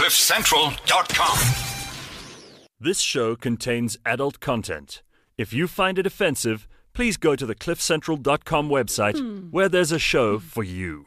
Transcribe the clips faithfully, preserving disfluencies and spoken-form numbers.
cliff central dot com. This show contains adult content. If you find it offensive, please go to the cliff central dot com website mm. where there's a show for you.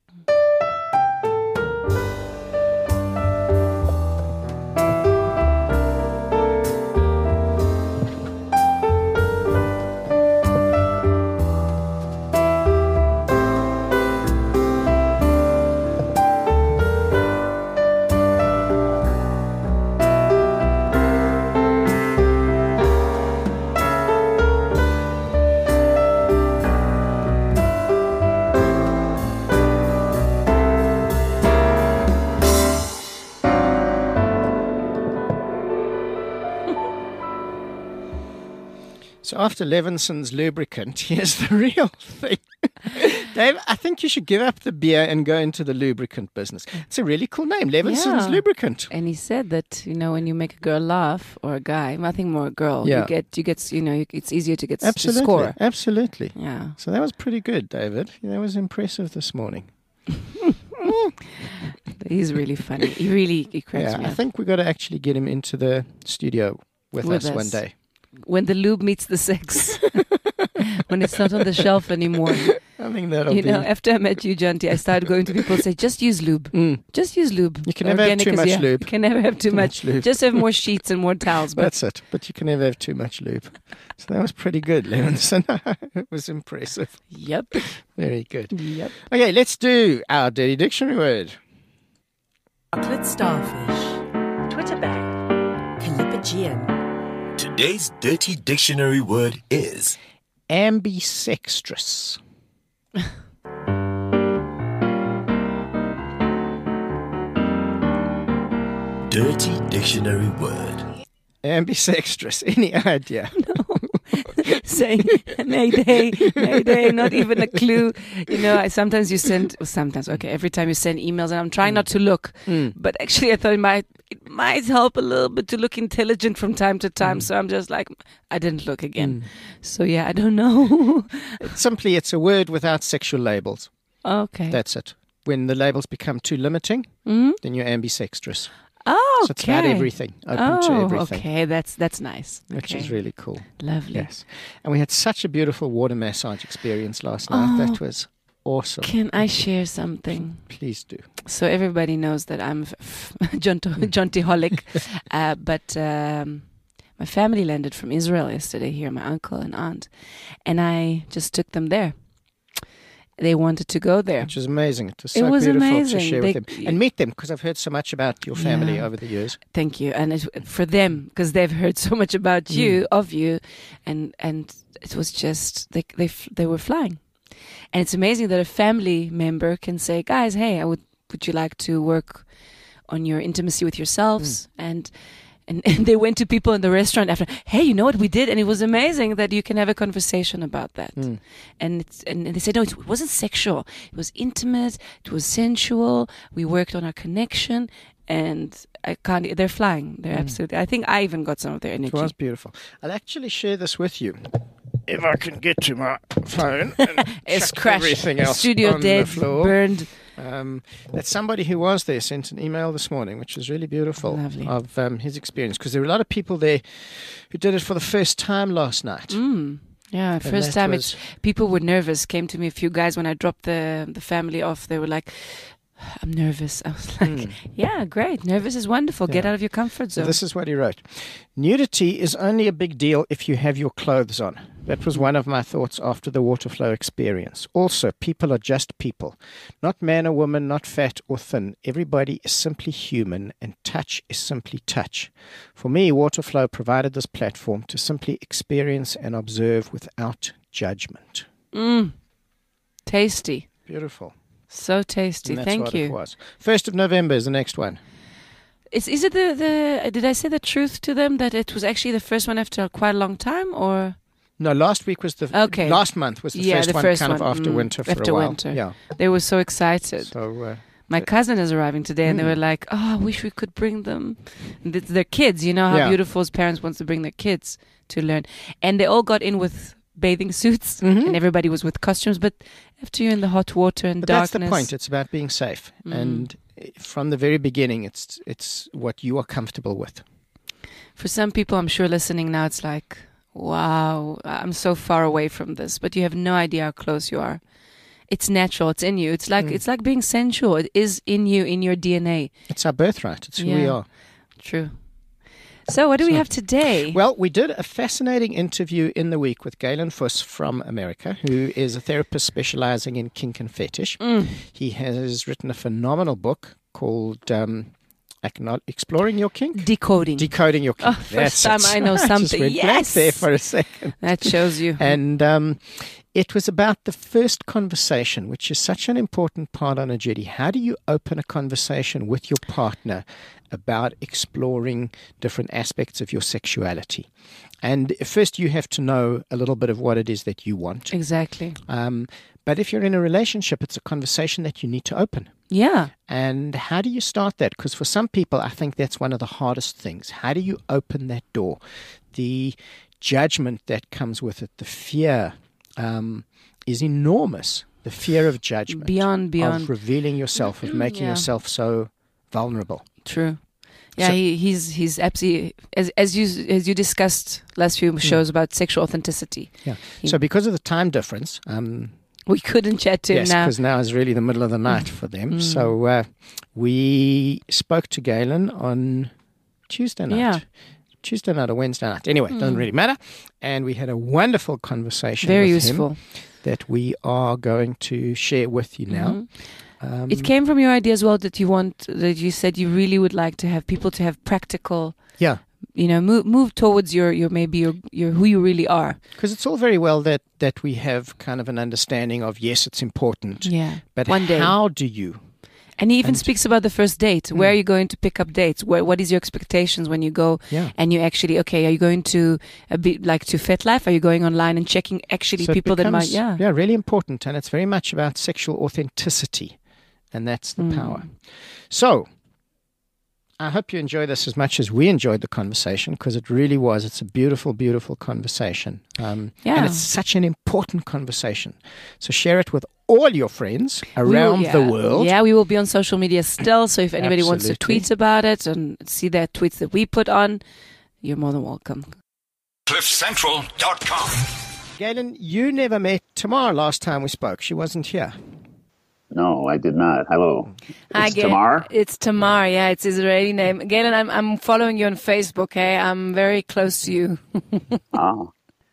So after Levinson's lubricant, here's the real thing. Dave, I think you should give up the beer and go into the lubricant business. It's a really cool name, Levinson's Yeah. lubricant. And he said that, you know, when you make a girl laugh or a guy, I think more a girl, Yeah. you get, you get, you know, it's easier to get s- to Absolutely, score. absolutely. Yeah. So that was pretty good, David. That was impressive this morning. He's really funny. He really he cracks Yeah, me I up. think we've got to actually get him into the studio with, With us, us. one day. When the lube meets the sex. When it's not on the shelf anymore. I think that'll You be... know, after I met you, Janti, I started going to people and say, just use lube. Mm. Just use lube. You can never have Organic too is- much yeah, lube. You can never have too, Too much. much lube. Just have more sheets and more towels. But That's it. But you can never have too much lube. So that was pretty good, Levinson. It was impressive. Yep. Very good. Yep. Okay, let's do our dirty dictionary word. Chocolate starfish, Twitter bag. Calipigian, Today's dirty dictionary word is Ambisextrous. dirty dictionary word. Ambisextrous. Any idea? Saying mayday, mayday, not even a clue. You know, I sometimes you send, well, sometimes, okay, every time you send emails, and I'm trying Mm. not to look, Mm. but actually I thought it might, it might help a little bit to look intelligent from time to time. Mm. So I'm just like, I didn't look again. So yeah, I don't know. It's simply, it's a word without sexual labels. Okay. That's it. When the labels become too limiting, Mhm. then you're ambisextrous. Oh, So it's about okay. everything, open oh, to everything. okay, that's that's nice. Which Okay. is really cool. Lovely. Yes. And we had such a beautiful water massage experience last night. Oh. That was awesome. Can I share something? Please do. So everybody knows that I'm f- f- Jonto- Jontiholic, uh, but um, my family landed from Israel yesterday here, my uncle and aunt, and I just took them there. They wanted to go there. Which was amazing. It was It so was beautiful amazing. to share They- with them. And meet them, because I've heard so much about your family Yeah. over the years. Thank you, and it, for them because they've heard so much about Mm. you, of you, and and it was just they they f- they were flying, and it's amazing that a family member can say, guys, hey, I would would you like to work on your intimacy with yourselves and. And, and they went to people in the restaurant after, hey, you know what we did? And it was amazing that you can have a conversation about that. Mm. And it's, and they said, no, it wasn't sexual. It was intimate. It was sensual. We worked on our connection. And I can't, they're flying. They're Mm. absolutely, I think I even got some of their It energy. was beautiful. I'll actually share this with you. If I can get to my phone and It's chuck crashed. everything else Studio on dead, the floor. burned. Um, that somebody who was there sent an email this morning, which was really beautiful, Lovely. of um, his experience, because there were a lot of people there who did it for the first time last night. Mm. Yeah, And first that time was- it's people were nervous. Came to me a few guys when I dropped the the family off. They were like, "I'm nervous." I was like, Mm. "Yeah, great. Nervous is wonderful. Get Yeah. out of your comfort So zone." this is what he wrote. Nudity is only a big deal if you have your clothes on. That was one of my thoughts after the water flow experience. Also, people are just people. Not man or woman, not fat or thin. Everybody is simply human, and touch is simply touch. For me, water flow provided this platform to simply experience and observe without judgment. Mm. Tasty. Beautiful. So tasty. And that's Thank what you. it was. First of November is the next one. Is is it the, the did I say the truth to them that it was actually the first one after quite a long time, or No, last week was the Okay. last month was the Yeah, first the one, first kind of one. after Mm, winter for after a while. winter. Yeah. they were so excited? So uh, My cousin is arriving today, and they Mm. were like, "Oh, I wish we could bring them." And it's their kids, you know how Yeah. beautiful as parents wants to bring their kids to learn, and they all got in with bathing suits, Mhm. and everybody was with costumes. But after you're in the hot water and But darkness, that's the point. It's about being safe. Mm. And from the very beginning, it's it's what you are comfortable with. For some people, I'm sure listening now, it's like, wow, I'm so far away from this, but you have no idea how close you are. It's natural. It's in you. It's like mm. it's like being sensual. It is in you, in your D N A. It's our birthright. It's who yeah. we are. True. So what do so, we have today? Well, we did a fascinating interview in the week with Galen Fuss from America, who is a therapist specializing in kink and fetish. Mm. He has written a phenomenal book called um, Exploring Your Kink? Decoding. Decoding Your Kink. Oh, first time I know I something. Just went yes. blank there for a second. That shows you. And um, it was about the first conversation, which is such an important part on a jetty. How do you open a conversation with your partner about exploring different aspects of your sexuality? And first you have to know a little bit of what it is that you want. Exactly. Um, but if you're in a relationship, it's a conversation that you need to open. Yeah. And how do you start that? Because for some people, I think that's one of the hardest things. How do you open that door? The judgment that comes with it, the fear um, is enormous. The fear of judgment. Beyond, beyond. Of revealing yourself, of making yeah. yourself so vulnerable. True. Yeah, so, he, he's he's absolutely, as as you as you discussed last few shows about sexual authenticity. Yeah. He, so because of the time difference, um, we couldn't chat to yes, him now. because now is really the middle of the night for them. Mm. So uh, we spoke to Galen on Tuesday night. Yeah. Tuesday night or Wednesday night. Anyway, it doesn't really matter. And we had a wonderful conversation Very with useful. him that we are going to share with you now. Mm-hmm. Um, it came from your idea as well that you want, that you said you really would like to have people to have practical, yeah, you know, move move towards your, your maybe your, your who you really are. Because it's all very well that, that we have kind of an understanding of, yes, it's important. Yeah. But One day. how do you? And he even And- speaks about the first date. Where Mm. are you going to pick up dates? Where, what is your expectations when you go Yeah. and you actually, okay, are you going to a bit like to FetLife? Are you going online and checking actually So it people that might, becomes, yeah. Yeah, really important. And it's very much about sexual authenticity. And that's the Mm. power. So, I hope you enjoy this as much as we enjoyed the conversation, because it really was. It's a beautiful, beautiful conversation. Um, Yeah. And it's such an important conversation. So share it with all your friends We will- around yeah. the world. Yeah, we will be on social media still. So if anybody wants to Absolutely. tweet about it and see their tweets that we put on, you're more than welcome. cliff central dot com. Galen, you never met Tamar last time we spoke. She wasn't here. No, I did not. Hello. Hi, It's Ga- Tamar? It's Tamar. Yeah, it's Israeli name. Galen, I'm I'm following you on Facebook. Hey, I'm very close to you. Oh.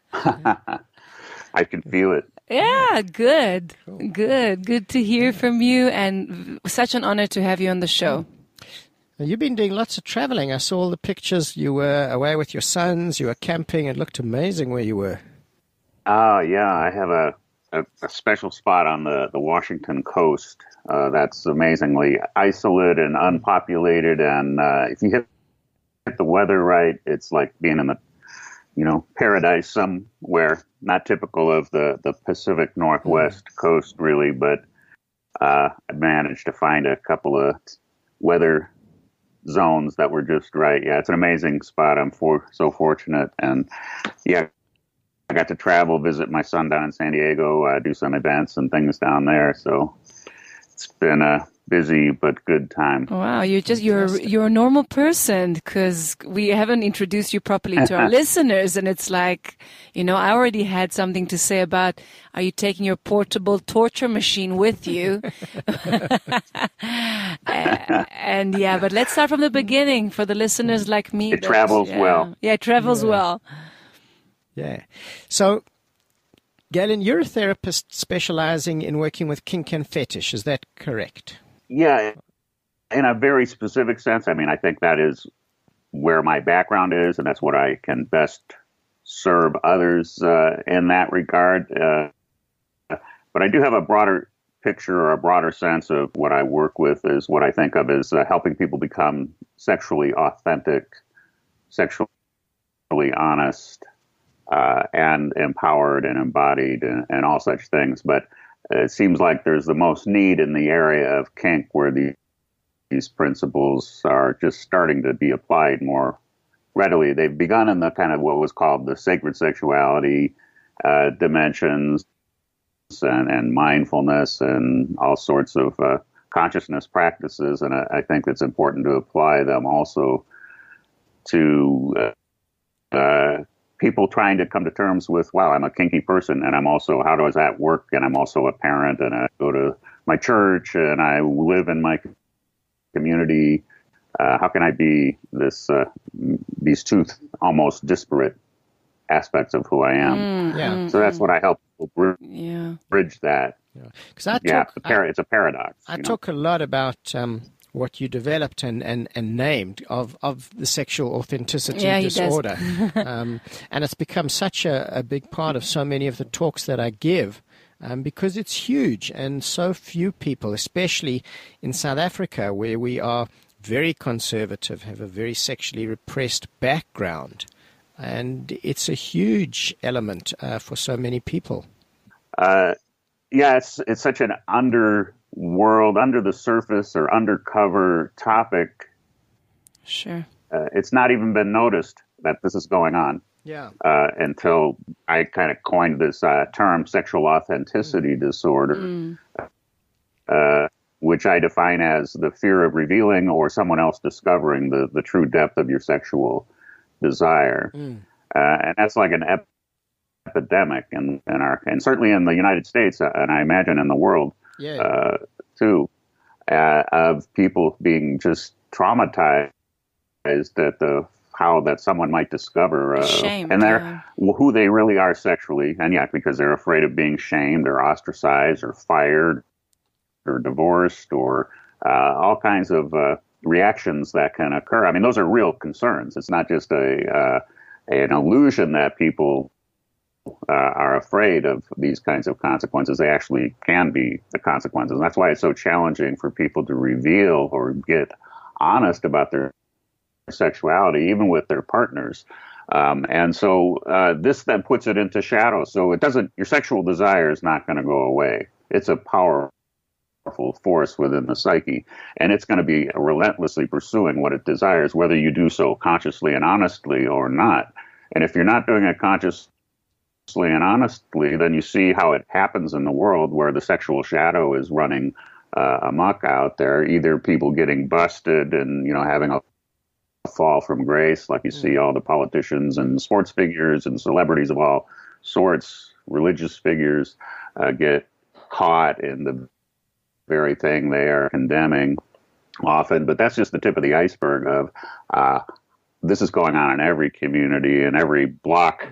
I can feel it. Yeah, good, good, good to hear from you, and v- such an honor to have you on the show. Now, you've been doing lots of traveling. I saw all the pictures. You were away with your sons. You were camping. It looked amazing where you were. Oh, yeah. I have a, a, a special spot on the, the Washington coast uh, that's amazingly isolated and unpopulated. And uh, if you hit, hit the weather right, it's like being in the, you know, paradise somewhere. Not typical of the, the Pacific Northwest mm. coast, really. But uh, I managed to find a couple of weather zones that were just right. Yeah, it's an amazing spot. I'm for, so fortunate. And yeah, I got to travel, visit my son down in San Diego, uh, do some events and things down there. So it's been a busy but good time. Wow, you're just you're you're a normal person, because we haven't introduced you properly to our listeners, and it's like, you know, I already had something to say about, are you taking your portable torture machine with you? uh, and yeah, but let's start from the beginning for the listeners like me. It that- travels yeah. well. Yeah, it travels Yeah. well. Yeah. So, Galen, you're a therapist specializing in working with kink and fetish. Is that correct? Yeah, in a very specific sense. I mean, I think that is where my background is, and that's what I can best serve others uh, in that regard. Uh, but I do have a broader picture or a broader sense of what I work with is what I think of as uh, helping people become sexually authentic, sexually honest, uh, and empowered and embodied and, and all such things. But it seems like there's the most need in the area of kink, where the, these principles are just starting to be applied more readily. They've begun in the kind of what was called the sacred sexuality uh, dimensions and, and mindfulness and all sorts of uh, consciousness practices, and I, I think it's important to apply them also to uh, uh, people trying to come to terms with, wow, I'm a kinky person, and I'm also, how does that work? And I'm also a parent, and I go to my church, and I live in my community. Uh, how can I be this uh, these two th- almost disparate aspects of who I am? Mm, Yeah. mm, So that's mm. what I help people br- Yeah. bridge that. Because I Yeah, talk, the par- I, it's a paradox. I you know? talk a lot about um, what you developed and, and, and named of, of the sexual authenticity Yeah, he does. disorder. um, and it's become such a, a big part of so many of the talks that I give. Um, because it's huge, and so few people, especially in South Africa, where we are very conservative, have a very sexually repressed background, and it's a huge element uh, for so many people. Uh, yeah, it's it's such an underworld, under the surface or undercover topic. Sure. Uh, it's not even been noticed that this is going on. Yeah. Uh, until I kind of coined this uh, term, sexual authenticity disorder, Mm. uh, which I define as the fear of revealing or someone else discovering the, the true depth of your sexual desire. Mm. Uh, and that's like an ep- epidemic in, in our, and certainly in the United States, uh, and I imagine in the world Yeah. uh, too, uh, of people being just traumatized at the how that someone might discover uh, Shamed, and they're yeah. who they really are sexually, and yeah, because they're afraid of being shamed or ostracized or fired or divorced or uh, all kinds of uh, reactions that can occur. I mean, those are real concerns. It's not just a uh, an illusion that people uh, are afraid of these kinds of consequences. They actually can be the consequences. And that's why it's so challenging for people to reveal or get honest about their sexuality, even with their partners. Um, and so uh, this then puts it into shadow. So it doesn't, your sexual desire is not going to go away. It's a powerful force within the psyche, and it's going to be relentlessly pursuing what it desires, whether you do so consciously and honestly or not. And if you're not doing it consciously and honestly, then you see how it happens in the world where the sexual shadow is running uh, amok out there, either people getting busted and, you know, having a fall from grace, like you see all the politicians and sports figures and celebrities of all sorts, religious figures, uh, get caught in the very thing they are condemning often. But that's just the tip of the iceberg of uh, this is going on in every community, in every block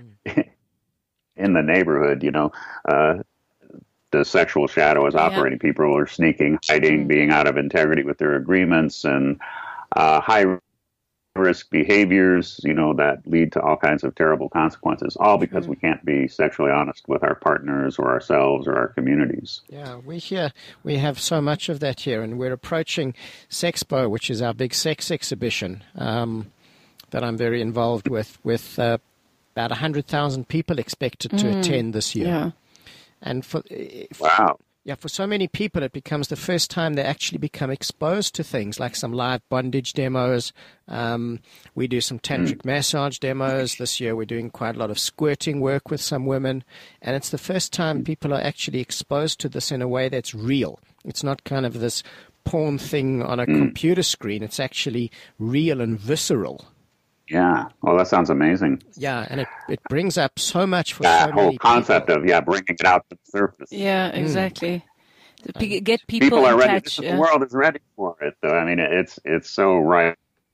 in the neighborhood, you know. Uh, the sexual shadow is operating. Yeah. People are sneaking, hiding, being out of integrity with their agreements, and uh, high risk behaviors, you know, that lead to all kinds of terrible consequences, all because mm-hmm. we can't be sexually honest with our partners or ourselves or our communities. Yeah, we here, we have so much of that here, and we're approaching Sexpo, which is our big sex exhibition um, that I'm very involved with, with uh, about one hundred thousand people expected to mm, attend this year. Yeah. And for, for wow. Yeah, for so many people, it becomes the first time they actually become exposed to things like some live bondage demos. Um, we do some tantric mm. massage demos. This year we're doing quite a lot of squirting work with some women. And it's the first time people are actually exposed to this in a way that's real. It's not kind of this porn thing on a mm. computer screen. It's actually real and visceral. Yeah. Well, that sounds amazing. Yeah, and it, it brings up so much for that so whole many concept people. of, yeah, bringing it out to the surface. Yeah, exactly. Mm. Get people, people are in ready. touch. Yeah. Yeah. The world is ready for it, though. I mean, it's it's so ripe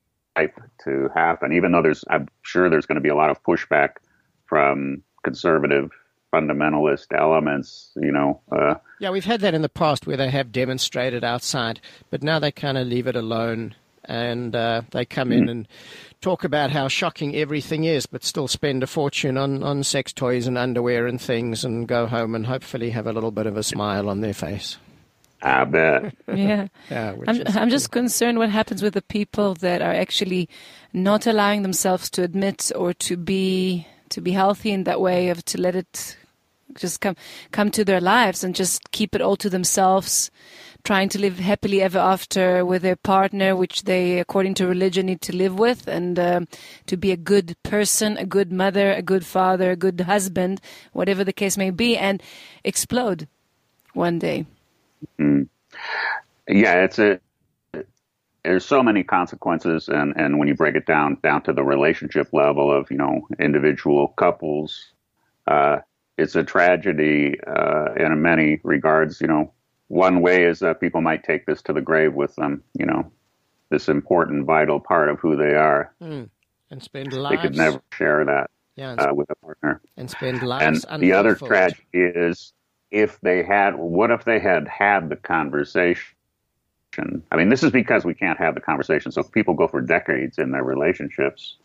to happen, even though there's, I'm sure there's going to be a lot of pushback from conservative fundamentalist elements, you know. Uh, yeah, we've had that in the past where they have demonstrated outside, but now they kind of leave it alone. And uh, they come in and talk about how shocking everything is, but still spend a fortune on, on sex toys and underwear and things, and go home and hopefully have a little bit of a smile on their face. I bet. Yeah. yeah I'm, I'm just concerned what happens with the people that are actually not allowing themselves to admit or to be to be healthy in that way, of to let it just come come to their lives and just keep it all to themselves, trying to live happily ever after with their partner, which they, according to religion, need to live with, and um, to be a good person, a good mother, a good father, a good husband, whatever the case may be, and explode one day. Mm. Yeah, it's a. There's so many consequences, and, and when you break it down down to the relationship level of you know individual couples, uh, it's a tragedy uh, in many regards. You know, one way is that people might take this to the grave with them. You know, this important, vital part of who they are, mm. and spend lives. They could never share that yeah, and uh, sp- with a partner. And spend lives. And the other unfulfilled. tragedy is if they had. What if they had had the conversation? I mean, this is because we can't have the conversation. So if people go for decades in their relationships,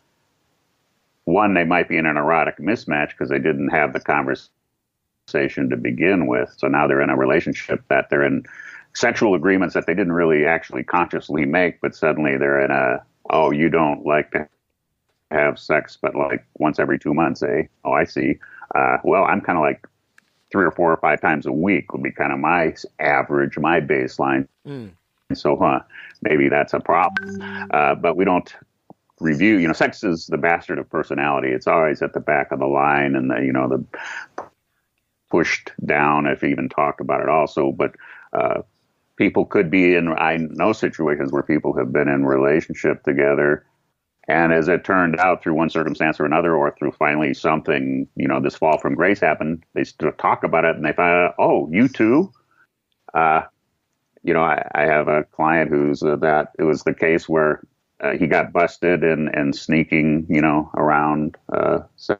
one, they might be in an erotic mismatch because they didn't have the conversation to begin with. So now they're in a relationship that they're in sexual agreements that they didn't really actually consciously make, but suddenly they're in a, oh, you don't like to have sex, but like once every two months, eh? Oh, I see. Uh, well, I'm kind of like three or four or five times a week would be kind of my average, my baseline. Mm. So, huh, maybe that's a problem. Uh, but we don't review, you know, sex is the bastard of personality. It's always at the back of the line and the, you know, the pushed down if you even talk about it also. But uh, people could be in, I know situations where people have been in relationship together. And as it turned out through one circumstance or another, or through finally something, you know, this fall from grace happened, they still talk about it and they find out, oh, you too? Uh, You know, I, I have a client who's uh, that it was the case where uh, he got busted and, and sneaking, you know, around uh,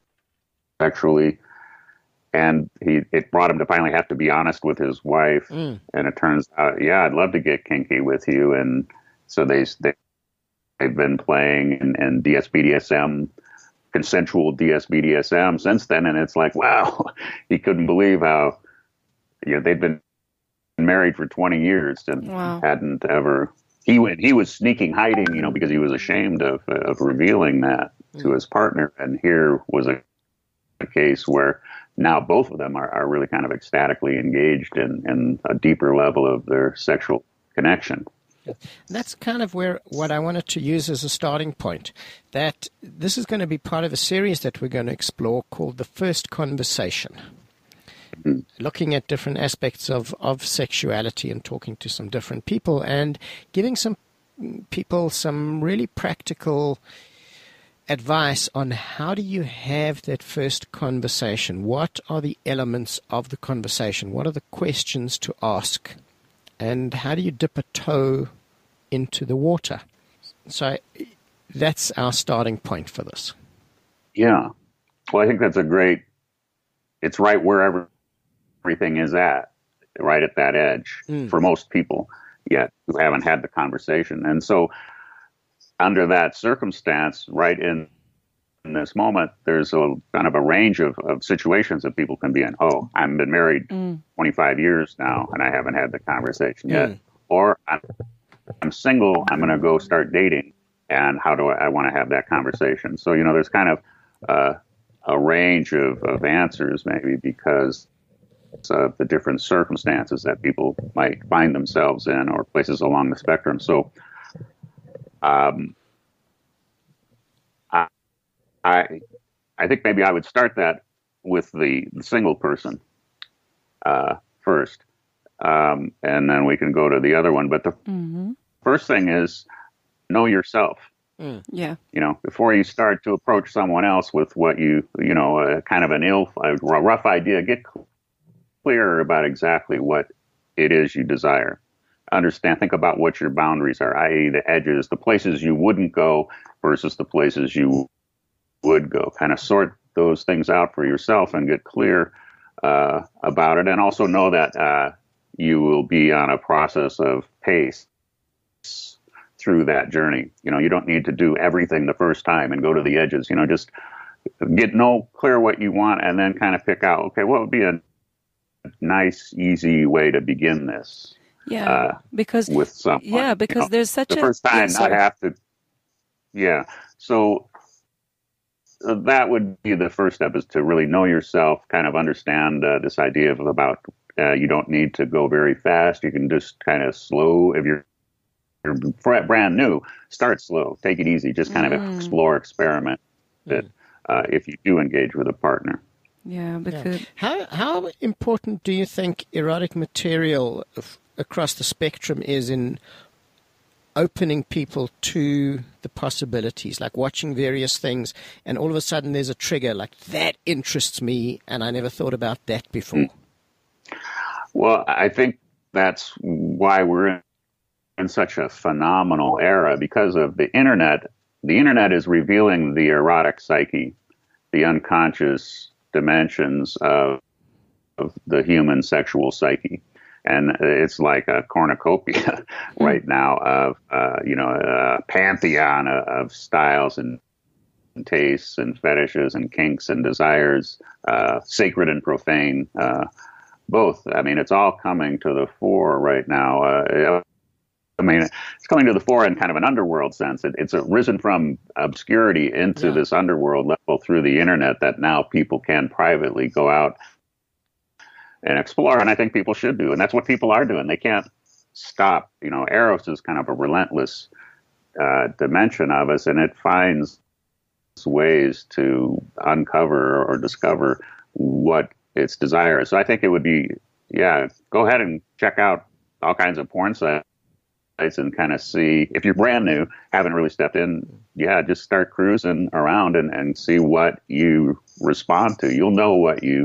sexually. And he it brought him to finally have to be honest with his wife. Mm. And it turns out, yeah, I'd love to get kinky with you. And so they, they, they've been playing and, and D S B D S M, consensual D S B D S M since then. And it's like, wow, he couldn't believe how, you know, they'd been married for twenty years and wow. hadn't ever he went he was sneaking hiding you know because he was ashamed of of revealing that mm. to his partner, and here was a, a case where now both of them are, are really kind of ecstatically engaged in, in a deeper level of their sexual connection. That's kind of where what I wanted to use as a starting point, that this is going to be part of a series that we're going to explore called The First Conversation. Looking at different aspects of, of sexuality and talking to some different people and giving some people some really practical advice on how do you have that first conversation? What are the elements of the conversation? What are the questions to ask? And how do you dip a toe into the water? So that's our starting point for this. Yeah. Well, I think that's a great, it's right wherever everything is at, right at that edge mm. for most people yet who haven't had the conversation. And so under that circumstance, right in, in this moment, there's a kind of a range of, of situations that people can be in. Oh, I've been married mm. twenty-five years now and I haven't had the conversation mm. yet. Or I'm, I'm single, I'm going to go start dating. And how do I, I want to have that conversation? So, you know, there's kind of uh, a range of, of answers maybe because of the different circumstances that people might find themselves in or places along the spectrum. So um, I, I I think maybe I would start that with the, the single person uh, first, um, and then we can go to the other one. But the mm-hmm. first thing is know yourself. Mm. Yeah. You know, before you start to approach someone else with what you, you know, uh, kind of an ill, a rough idea, get clearer about exactly what it is you desire. Understand, think about what your boundaries are, that is the edges, the places you wouldn't go versus the places you would go. Kind of sort those things out for yourself and get clear uh, about it. And also know that uh, you will be on a process of pace through that journey. You know, you don't need to do everything the first time and go to the edges. You know, just get know clear what you want and then kind of pick out, okay, what would be a nice, easy way to begin this? Yeah, uh, because with someone, yeah, because you know, there's such the a first time yeah, not have to. Yeah, so uh, that would be the first step, is to really know yourself, kind of understand uh, this idea of about uh, you don't need to go very fast. You can just kind of slow. If you're, you're brand new, start slow, take it easy, just kind mm. of explore, experiment. That uh, if you do engage with a partner. Yeah, because yeah. how how important do you think erotic material f- across the spectrum is in opening people to the possibilities, like watching various things, and all of a sudden there's a trigger, like that interests me, and I never thought about that before. Well, I think that's why we're in, in such a phenomenal era, because of the internet. The internet is revealing the erotic psyche, the unconscious dimensions of, of the human sexual psyche. And it's like a cornucopia right now of, uh, you know, a pantheon of, of styles and, and tastes and fetishes and kinks and desires, uh, sacred and profane, uh, both. I mean, it's all coming to the fore right now. Uh, I mean, it's coming to the fore in kind of an underworld sense. It, it's risen from obscurity into yeah. this underworld level through the internet that now people can privately go out and explore, and I think people should do, and that's what people are doing. They can't stop. You know, Eros is kind of a relentless uh, dimension of us, and it finds ways to uncover or discover what its desire is. So I think it would be, yeah, go ahead and check out all kinds of porn sites and kind of see, if you're brand new, haven't really stepped in, yeah, just start cruising around and, and see what you respond to. You'll know what you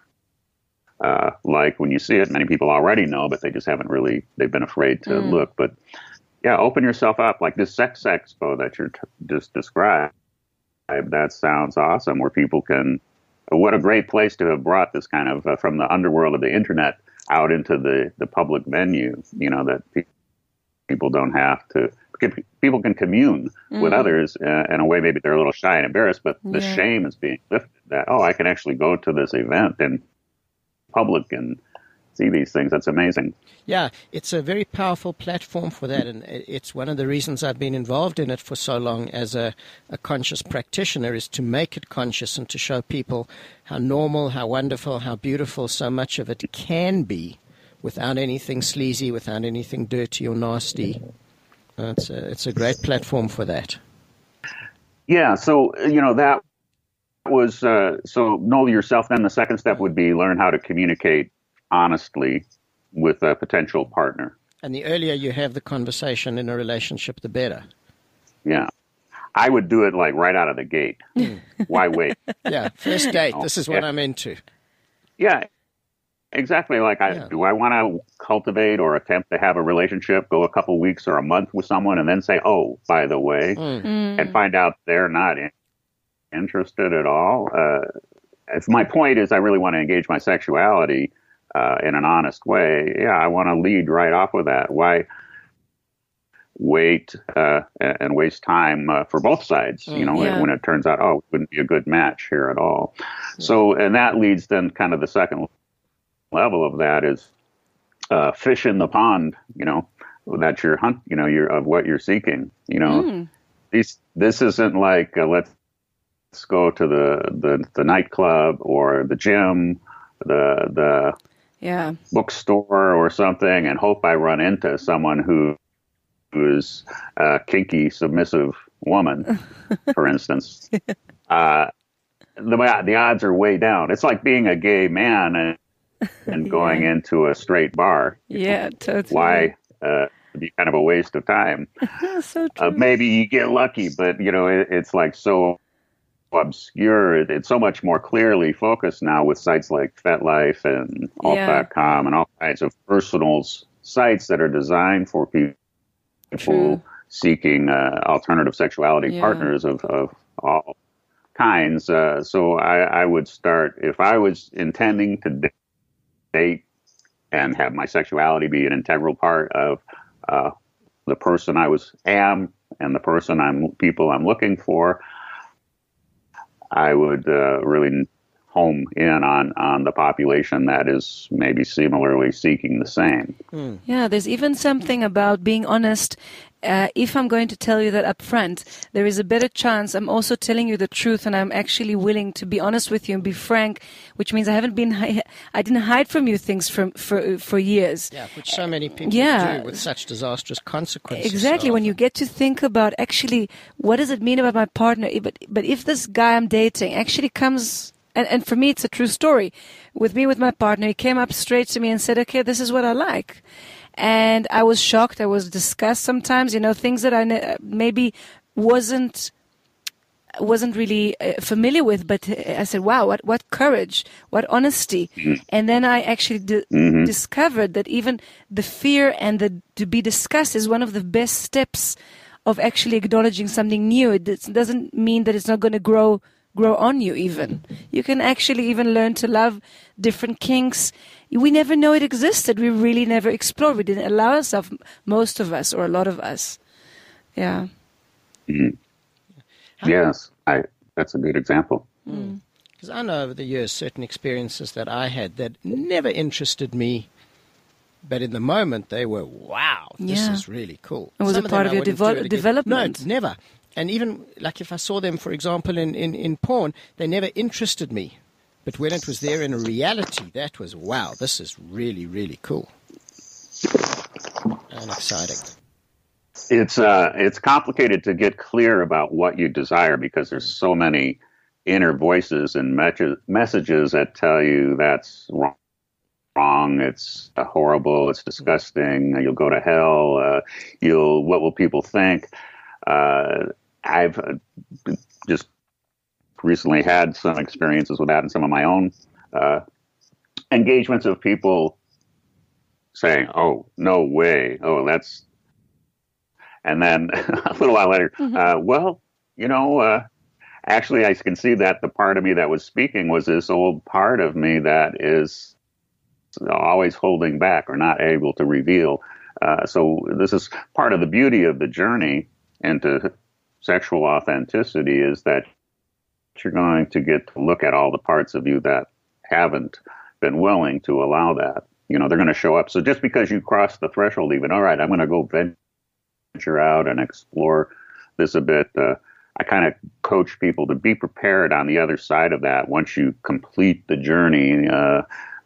Uh, like when you see it. Many people already know, but they just haven't really, they've been afraid to mm. look. But yeah, open yourself up, like this sex expo that you're t- just described. That sounds awesome, where people can, what a great place to have brought this kind of, uh, from the underworld of the internet out into the, the public venue, you know, that pe- people don't have to, people can commune mm. with others uh, in a way maybe they're a little shy and embarrassed, but the yeah. shame is being lifted that, oh, I can actually go to this event and public and see these things. That's amazing. Yeah, it's a very powerful platform for that, and it's one of the reasons I've been involved in it for so long as a, a conscious practitioner, is to make it conscious and to show people how normal, how wonderful, how beautiful so much of it can be without anything sleazy, without anything dirty or nasty. It's a, it's a great platform for that. Yeah, so, you know, that was, uh, so know yourself. Then the second step would be learn how to communicate honestly with a potential partner. And the earlier you have the conversation in a relationship, the better. Yeah. I would do it like right out of the gate. Why wait? Yeah. First date. This is what yeah. I'm into. Yeah. Exactly. Like, I, yeah. do I want to cultivate or attempt to have a relationship, go a couple weeks or a month with someone and then say, oh, by the way, mm. and find out they're not in, interested at all? Uh, if my point is I really want to engage my sexuality uh, in an honest way, yeah, I want to lead right off with that. Why wait uh, and waste time uh, for both sides, you know, yeah. when it turns out, oh, it wouldn't be a good match here at all. Yeah. So, and that leads then kind of the second level of that is uh, fish in the pond, you know, that you're hunt, you know, you're of what you're seeking, you know. Mm. These, this isn't like uh, let's let's go to the, the, the nightclub or the gym, the the yeah. bookstore or something, and hope I run into someone who who's a kinky, submissive woman, for instance. Uh, the the odds are way down. It's like being a gay man and and going yeah. into a straight bar. Yeah, know, totally. Why? Uh, it'd be kind of a waste of time. So true. Uh, maybe you get lucky, but you know, it, it's like so obscure. It, it's so much more clearly focused now with sites like FetLife and alt dot com yeah. and all kinds of personal sites that are designed for people true. seeking uh, alternative sexuality yeah. partners of, of all kinds. Uh, so I, I would start, if I was intending to date and have my sexuality be an integral part of uh, the person I was am and the person I'm people I'm looking for, I would uh, really home in on, on the population that is maybe similarly seeking the same. Mm. Yeah, there's even something about being honest. Uh, if I'm going to tell you that up front, there is a better chance I'm also telling you the truth, and I'm actually willing to be honest with you and be frank, which means I haven't been, hi- I didn't hide from you things from, for for years. Yeah, which so many people yeah. do with such disastrous consequences. Exactly. So when you get to think about actually, what does it mean about my partner? But but if this guy I'm dating actually comes, and, and for me it's a true story, with me with my partner, he came up straight to me and said, okay, this is what I like. And I was shocked. I was disgusted sometimes, you know, things that I ne- maybe wasn't wasn't really uh, familiar with, but I said, wow, what, what courage, what honesty. And then I actually d- Mm-hmm. discovered that even the fear and the to be discussed is one of the best steps of actually acknowledging something new. It d- doesn't mean that it's not going to grow grow on you even. You can actually even learn to love different kinks. We never know it existed. We really never explored. We didn't allow ourselves, most of us, or a lot of us. Yeah. Mhm. Yes, I. That's a good example. Because I know over the years certain experiences that I had that never interested me, but in the moment they were, wow, this Yeah. is really cool. And was Some it of part them of I your wouldn't devel- do it again. development? No, never. And even like if I saw them, for example, in, in, in porn, they never interested me. But when it was there in reality, that was, wow, this is really, really cool and exciting. It's uh, it's complicated to get clear about what you desire because there's so many inner voices and me- messages that tell you that's wrong. Wrong. It's uh, horrible. It's disgusting. You'll go to hell. Uh, you'll. What will people think? Uh, I've uh, just recently had some experiences with that in some of my own uh, engagements of people saying, "Oh, no way. Oh, that's." And then a little while later, Mm-hmm. uh, well, you know, uh, actually, I can see that the part of me that was speaking was this old part of me that is always holding back or not able to reveal. Uh, so this is part of the beauty of the journey into sexual authenticity is that you're going to get to look at all the parts of you that haven't been willing to allow that. You know, they're going to show up. So just because you cross the threshold, even, all right, I'm going to go venture out and explore this a bit. Uh, I kind of coach people to be prepared on the other side of that. Once you complete the journey, uh,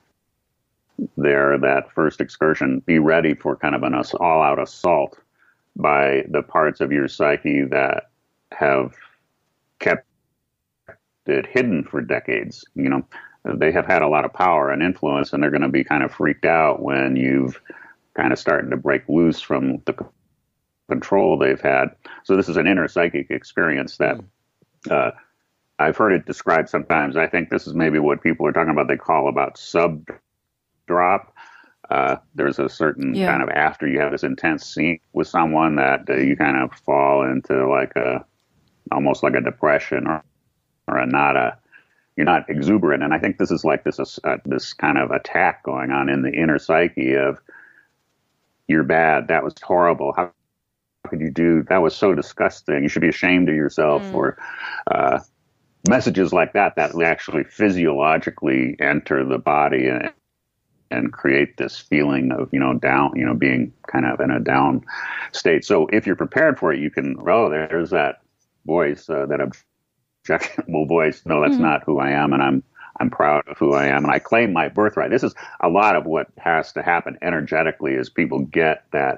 there, that first excursion, be ready for kind of an all-out assault by the parts of your psyche that have kept it hidden for decades. You know, they have had a lot of power and influence, and they're going to be kind of freaked out when you've kind of starting to break loose from the control they've had. So this is an inner psychic experience that uh, I've heard it described sometimes. I think this is maybe what people are talking about. They call about sub drop. Uh, there's a certain Yeah. kind of after you have this intense scene with someone that uh, you kind of fall into like a almost like a depression or or a not a you're not exuberant. And I think this is like this uh, this kind of attack going on in the inner psyche of you're bad. That was horrible. How could you do that? Was so disgusting. You should be ashamed of yourself. Mm. Or uh, messages like that that actually physiologically enter the body and and create this feeling of, you know, down, you know, being kind of in a down state. So if you're prepared for it, you can, oh, there's that voice, uh, that objectionable voice. No, that's Mm-hmm. not who I am. And I'm, I'm proud of who I am. And I claim my birthright. This is a lot of what has to happen energetically is people get that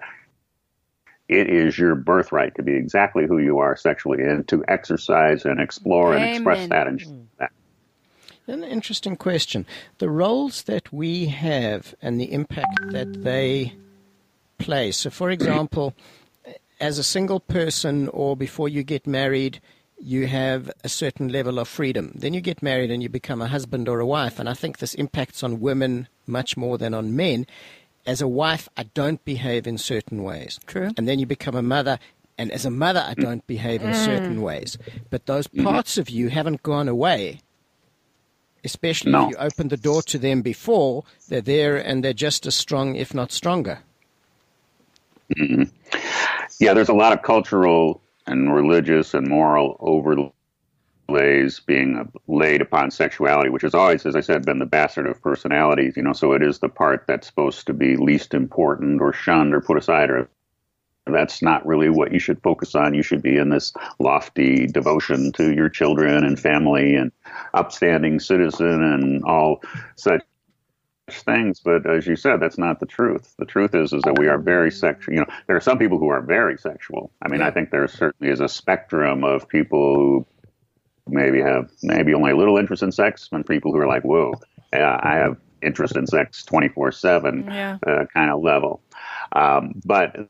it is your birthright to be exactly who you are sexually and to exercise and explore and express Amen. that and share that. An interesting question. The roles that we have and the impact that they play. So, for example, as a single person or before you get married, you have a certain level of freedom. Then you get married and you become a husband or a wife. And I think this impacts on women much more than on men. As a wife, I don't behave in certain ways. True. And then you become a mother. And as a mother, I don't behave in certain ways. But those parts of you haven't gone away. Especially No. if you opened the door to them before, they're there and they're just as strong, if not stronger. Yeah, there's a lot of cultural and religious and moral overlays being laid upon sexuality, which has always, as I said, been the bastard of personalities. You know, so it is the part that's supposed to be least important or shunned or put aside, or that's not really what you should focus on. You should be in this lofty devotion to your children and family and upstanding citizen and all such things. But as you said, that's not the truth. The truth is, is that we are very sexual. You know, there are some people who are very sexual. I mean, I think there certainly is a spectrum of people who maybe have maybe only a little interest in sex and people who are like, whoa, yeah, I have interest in sex twenty-four seven Yeah. uh, kind of level. Um, but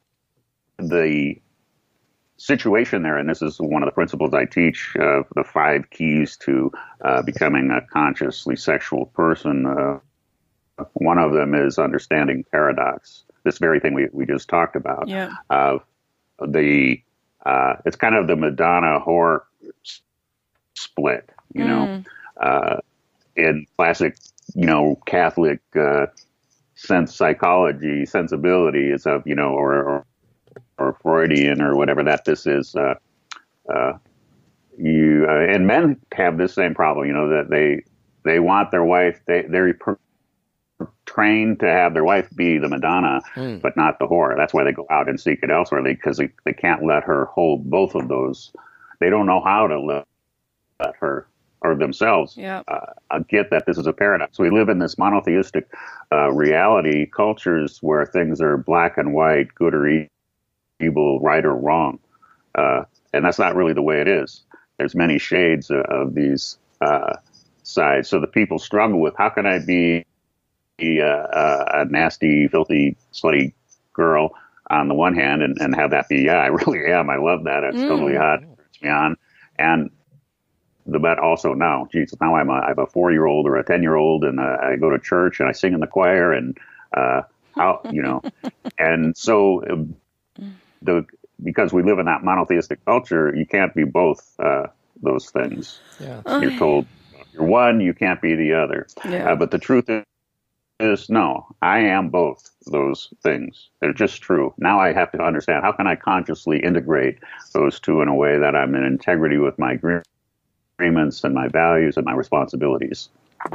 the situation there, and this is one of the principles I teach, uh, the five keys to uh, becoming a consciously sexual person. Uh, one of them is understanding paradox. This very thing we, we just talked about. Yeah. Uh, the uh, it's kind of the Madonna whore s- split, you Mm. know, uh, in classic, you know, Catholic uh, sense psychology sensibility is of, you know, or, or or Freudian or whatever that this is. Uh, uh, you uh, and men have this same problem, you know, that they they want their wife, they they're per- trained to have their wife be the Madonna, Mm. but not the whore. That's why they go out and seek it elsewhere, because they, they can't let her hold both of those. They don't know how to let, let her or themselves Yeah. uh, get that this is a paradox. We live in this monotheistic uh, reality, cultures where things are black and white, good or e- evil, right or wrong. Uh, and that's not really the way it is. There's many shades of, of these uh, sides. So the people struggle with, how can I be a, a, a nasty, filthy, slutty girl on the one hand and, and have that be, yeah, I really am. I love that. It's Mm. totally hot. It turns me on. And the but also now, geez, now I'm a, I'm a four-year-old or a ten-year-old, and uh, I go to church and I sing in the choir, and uh, how you know, and so um, the because we live in that monotheistic culture, you can't be both uh, those things. Yeah. You're told you're one, you can't be the other. Yeah. Uh, but the truth is, is, no, I am both those things. They're just true. Now I have to understand, how can I consciously integrate those two in a way that I'm in integrity with my agreements and my values and my responsibilities.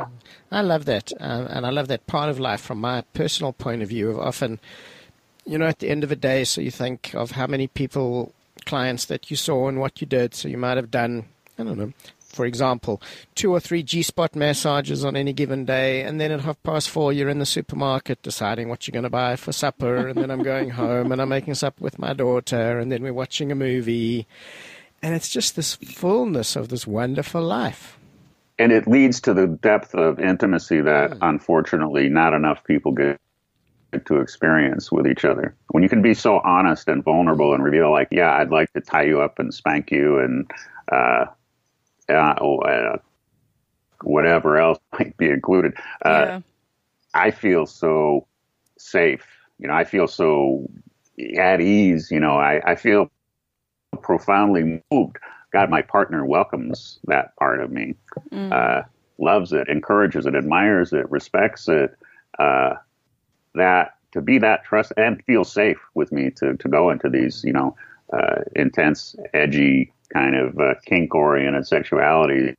I love that. Um, and I love that part of life from my personal point of view of often, you know, at the end of a day, so you think of how many people, clients that you saw and what you did. So you might have done, I don't know, for example, two or three G-spot massages on any given day, and then at half past four, you're in the supermarket deciding what you're going to buy for supper, and then I'm going home, and I'm making supper with my daughter, and then we're watching a movie, and it's just this fullness of this wonderful life. And it leads to the depth of intimacy that, unfortunately, not enough people get to experience with each other. When you can be so honest and vulnerable and reveal, like, yeah, I'd like to tie you up and spank you and, uh, Uh, uh, whatever else might be included. Uh, Yeah. I feel so safe. You know, I feel so at ease. You know, I, I feel profoundly moved. God, my partner welcomes that part of me, Mm. uh, loves it, encourages it, admires it, respects it. Uh, that to be that trust and feel safe with me to, to go into these, you know, uh, intense, edgy, kind of uh, kink-oriented sexuality,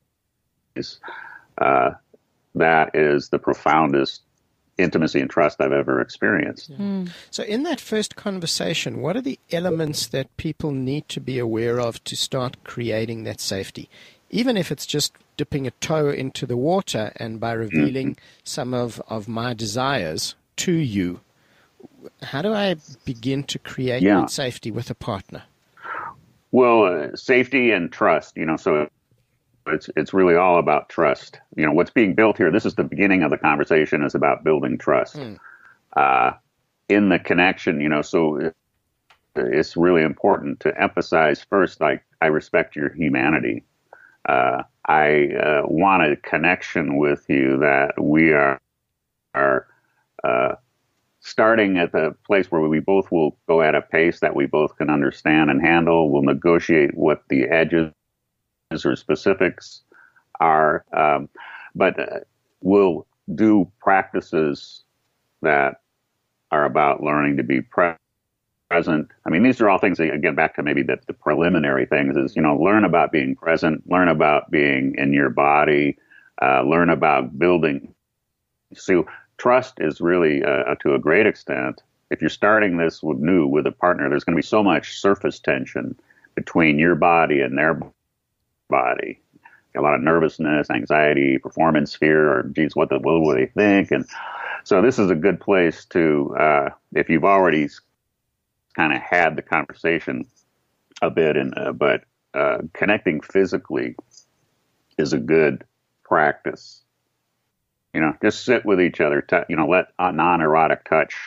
uh, that is the profoundest intimacy and trust I've ever experienced. Mm. So in that first conversation, what are the elements that people need to be aware of to start creating that safety? Even if it's just dipping a toe into the water and by revealing mm-hmm. some of, of my desires to you, how do I begin to create yeah. that safety with a partner? Well, uh, safety and trust, you know, so it's it's really all about trust. You know, what's being built here, this is the beginning of the conversation, is about building trust mm. uh, in the connection, you know, so it's really important to emphasize first, like, I respect your humanity. Uh, I uh, want a connection with you that we are, are uh, starting at the place where we both will go at a pace that we both can understand and handle. We'll negotiate what the edges or specifics are, um, but uh, we'll do practices that are about learning to be pre- present. I mean, these are all things, again, back to maybe the, the preliminary things is, you know, learn about being present, learn about being in your body, uh, learn about building. So trust is really, uh, to a great extent, if you're starting this with new with a partner, there's going to be so much surface tension between your body and their body. A lot of nervousness, anxiety, performance fear, or geez, what the what will they think? And so this is a good place to, uh, if you've already kind of had the conversation a bit, and uh, but uh, connecting physically is a good practice. You know, just sit with each other. T- you know, let uh, non-erotic touch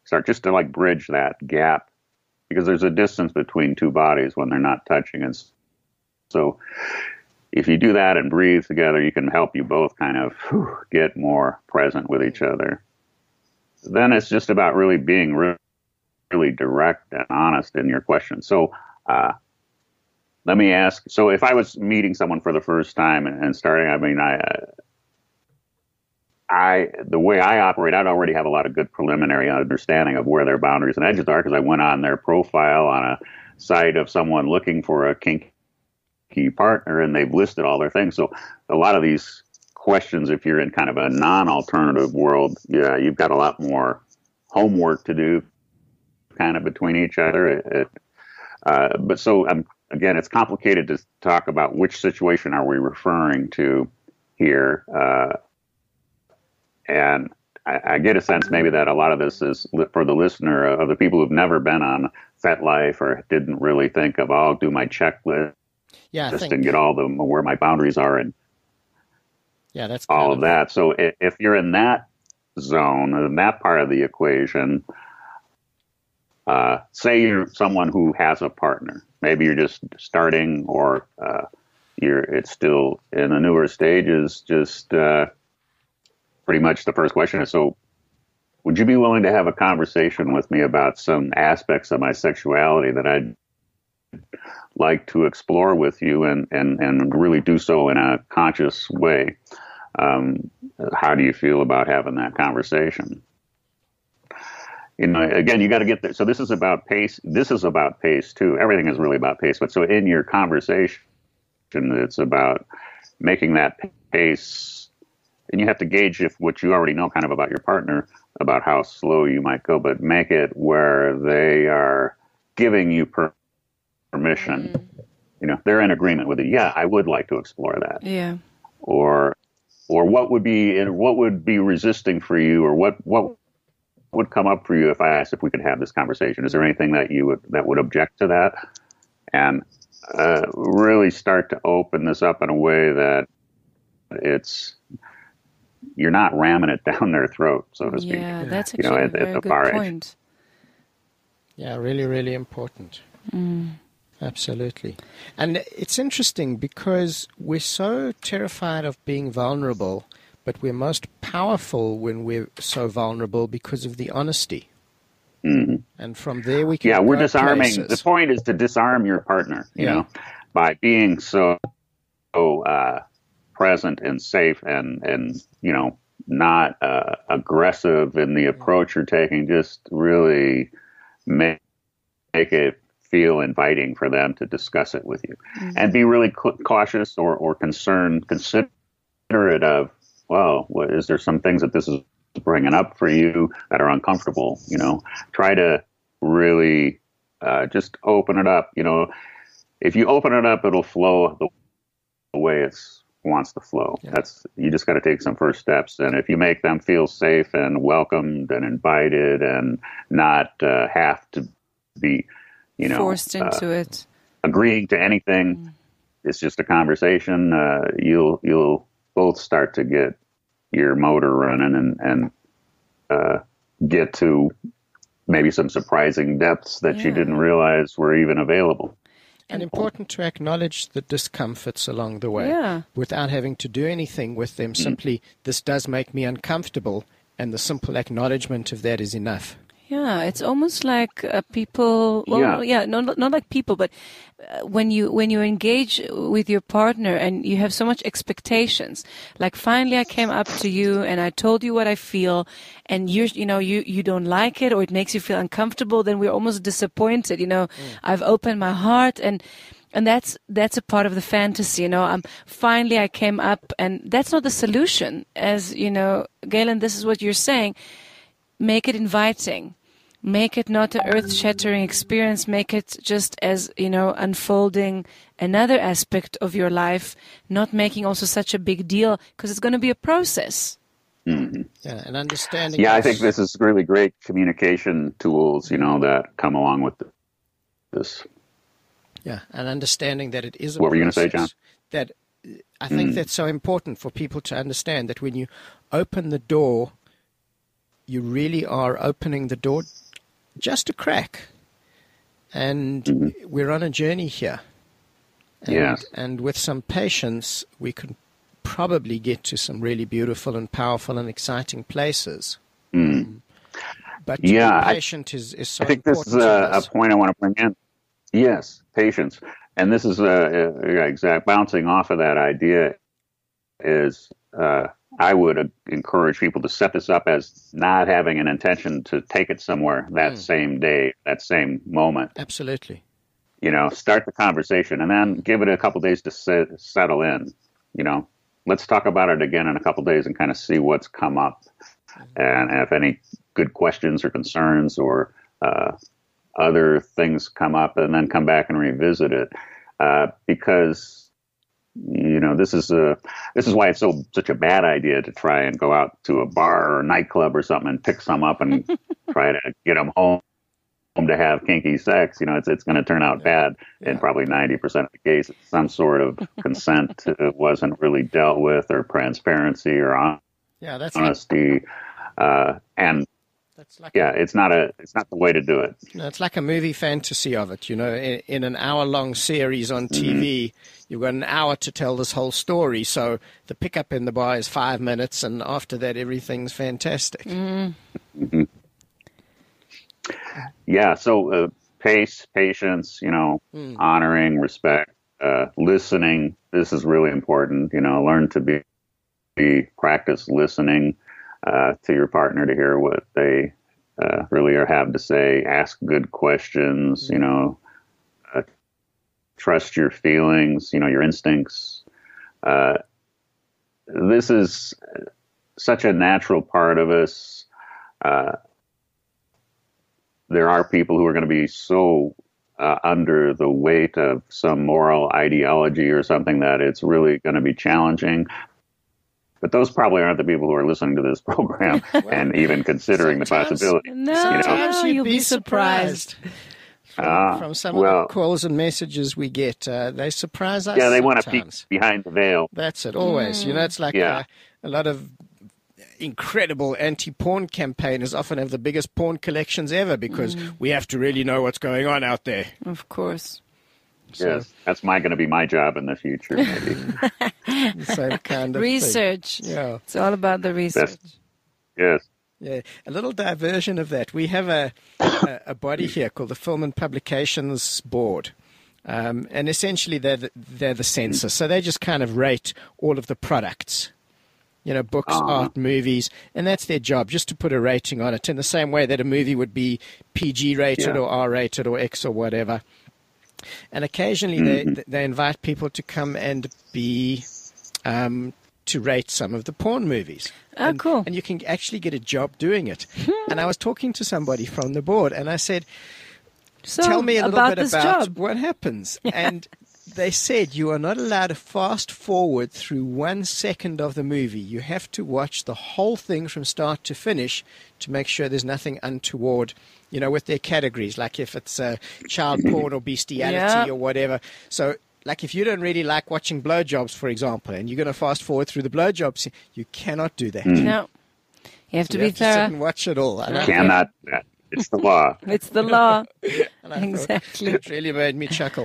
start just to like bridge that gap, because there's a distance between two bodies when they're not touching. And so if you do that and breathe together, you can help you both kind of whew, get more present with each other. Then it's just about really being really, really direct and honest in your question. So uh, let me ask, so if I was meeting someone for the first time and, and starting, I mean, I, I, the way I operate, I'd already have a lot of good preliminary understanding of where their boundaries and edges are, because I went on their profile on a site of someone looking for a kinky partner, and they've listed all their things. So a lot of these questions, if you're in kind of a non-alternative world, yeah, you've got a lot more homework to do kind of between each other. It, it, uh, but so, um, again, it's complicated to talk about which situation are we referring to here. Uh, and I, I get a sense maybe that a lot of this is for the listener of the people who've never been on FetLife or didn't really think of, oh, I'll do my checklist yeah, just think, and get all the where my boundaries are and yeah, that's all of, of that. So if, if you're in that zone, in that part of the equation, uh, say you're someone who has a partner, maybe you're just starting, or uh, you're it's still in the newer stages. Just uh, pretty much the first question is, so would you be willing to have a conversation with me about some aspects of my sexuality that I'd like to explore with you, and, and, and really do so in a conscious way? Um, how do you feel about having that conversation? You know, again, you got to get there. So this is about pace. This is about pace too. Everything is really about pace. But so in your conversation, it's about making that pace, and you have to gauge if what you already know kind of about your partner, about how slow you might go, but make it where they are giving you per- permission. Mm. You know, they're in agreement with it. Yeah, I would like to explore that. Yeah. Or, or what would be, what would be resisting for you, or what, what would come up for you if I asked if we could have this conversation? Is there anything that you would, that would object to that? And uh, really start to open this up in a way that it's, you're not ramming it down their throat, so to speak. Yeah, that's actually you know, a at, very at the good far point. Edge. Yeah, really, really important. Mm. Absolutely. And it's interesting because we're so terrified of being vulnerable, but we're most powerful when we're so vulnerable because of the honesty. Mm-hmm. And from there we can Yeah, we're go disarming. places. The point is to disarm your partner, you Yeah. know, by being so, so uh, present and safe and, and you know, not uh, aggressive in the approach you're taking. Just really make, make it feel inviting for them to discuss it with you. Mm-hmm. And be really cautious or, or concerned, considerate of, well, what, is there some things that this is bringing up for you that are uncomfortable? You know, try to really uh, just open it up. You know, if you open it up, it'll flow the, the way it's wants to flow. Yeah. That's, you just got to take some first steps. And if you make them feel safe and welcomed and invited and not uh, have to be, you know, forced into uh, it, agreeing to anything, mm. it's just a conversation. Uh, you'll, you'll both start to get your motor running and, and uh, get to maybe some surprising depths that yeah. you didn't realize were even available. And important to acknowledge the discomforts along the way yeah. without having to do anything with them. Mm. Simply, this does make me uncomfortable, and the simple acknowledgement of that is enough. Yeah, it's almost like uh, people. Well, yeah, yeah no, not, not like people, but uh, when you when you engage with your partner and you have so much expectations. Like, finally, I came up to you and I told you what I feel, and you you know you you don't like it, or it makes you feel uncomfortable. Then we're almost disappointed. You know, mm. I've opened my heart, and and that's that's a part of the fantasy. You know, um, finally I came up, and that's not the solution. As you know, Galen, this is what you're saying. Make it inviting. Make it not an earth-shattering experience. Make it just as, you know, unfolding another aspect of your life, not making also such a big deal, because it's going to be a process. Mm-hmm. Yeah, and understanding. Yeah, I think this is really great communication tools, you know, that come along with this. Yeah, and understanding that it is a What were you going process. to say, John? That I think mm. that's so important for people to understand, that when you open the door, you really are opening the door just a crack. And Mm-hmm. we're on a journey here. And, Yes. and with some patience, we can probably get to some really beautiful and powerful and exciting places. Mm. But to Yeah, be I- patient is, is so I think this is important. to a, a us. point I want to bring in. Yes, patience. And this is uh, uh, yeah, exact bouncing off of that idea is uh, I would uh, encourage people to set this up as not having an intention to take it somewhere that Mm. same day, that same moment. Absolutely. You know, start the conversation and then give it a couple days to sit, settle in. You know, let's talk about it again in a couple days and kind of see what's come up. And if any good questions or concerns or uh, other things come up, and then come back and revisit it. Uh, because, you know, this is a, this is why it's so such a bad idea to try and go out to a bar or a nightclub or something and pick some up and try to get them home to have kinky sex. You know, it's it's going to turn out bad in probably ninety percent of the cases. Some sort of consent uh, wasn't really dealt with, or transparency or hon- Yeah, that's like, honesty. Uh, and that's like yeah, it's not a it's not the way to do it. No, it's like a movie fantasy of it. You know, in, in an hour-long series on T V, you've got an hour to tell this whole story. So the pickup in the bar is five minutes, and after that, everything's fantastic. Mm-hmm. Yeah, so uh, pace, patience, you know, Mm. honoring, respect, uh, listening. This is really important. You know, learn to be, be practice listening uh, to your partner to hear what they uh, really are have to say. Ask good questions. You know, uh, trust your feelings. You know, your instincts. Uh, this is such a natural part of us. Uh, there are people who are going to be so uh, under the weight of some moral ideology or something that it's really going to be challenging. But those probably aren't the people who are listening to this program and even considering sometimes- the possibility. No, Sometimes you'd you'll be be surprised. From, Ah, from some well- of the calls and messages we get, uh, they surprise us. Yeah, they want to peek sometimes. behind the veil. That's it, always. You know, it's like Yeah. uh, a lot of incredible anti-porn campaigners often have the biggest porn collections ever because we have to really know what's going on out there. Of course. So, Yes, that's my going to be my job in the future, maybe. the same kind of thing. Research. Yeah. It's all about the research. yes. Yeah, a little diversion of that. We have a a, a body here called the Film and Publications Board, um, and essentially they're the, they're the censor. So they just kind of rate all of the products, you know, books, Uh-huh. art, movies, and that's their job, just to put a rating on it. In the same way that a movie would be P G rated Yeah. or R rated or X or whatever. And occasionally they they invite people to come and be um, to rate some of the porn movies. Oh, and, cool. And you can actually get a job doing it. And I was talking to somebody from the board, and I said, So, tell me a little about bit this about job. what happens. And they said you are not allowed to fast forward through one second of the movie. You have to watch the whole thing from start to finish to make sure there's nothing untoward, you know, with their categories, like if it's uh, child porn or bestiality Yeah. or whatever. So, like if you don't really like watching blowjobs, for example, and you're going to fast forward through the blowjobs, you cannot do that. No. You have to You be have to sit thorough. and watch it all. And I- Cannot. It's the law. It's the law. and I thought, Exactly. It really made me chuckle.